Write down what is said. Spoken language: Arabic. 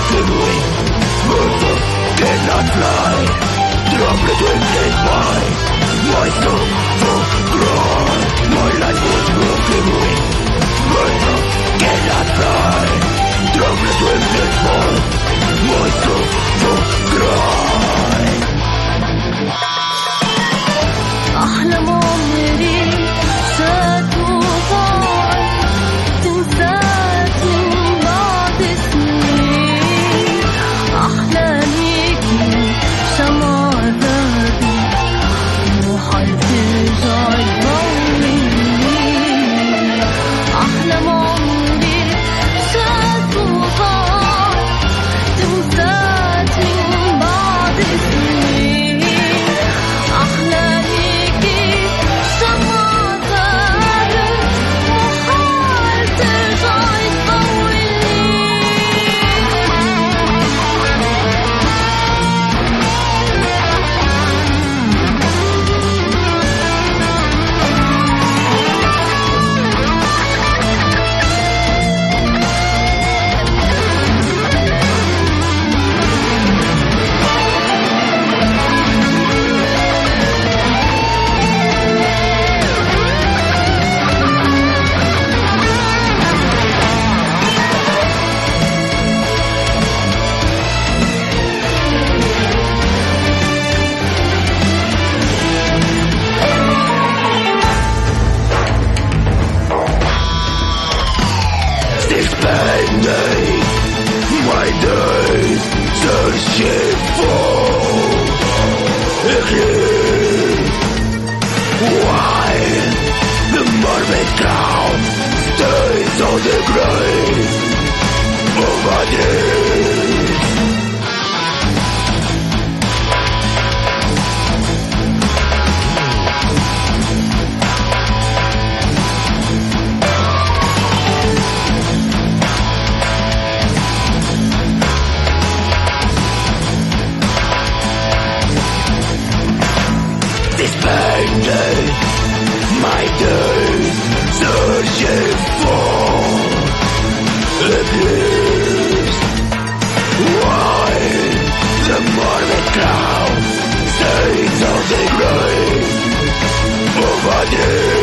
broken wing. Murder cannot fly. Droplet wings is mine. My soul for cry. My life was broken wing. Murder cannot fly. Droplet wings is mine. My soul for cry. أحلم عمري ستطال تنسات من بعد سنين. أحلامي كشمع ذهبي روحي ترجع تضويني. أحلم عمري ستطال تنسات من بعد سنين. أحلامي Spending my days searching for a clue. Why the marble crown stays on the grave of my days. Spending my days searching for a place. Why the marble crown stays on the grave of my days.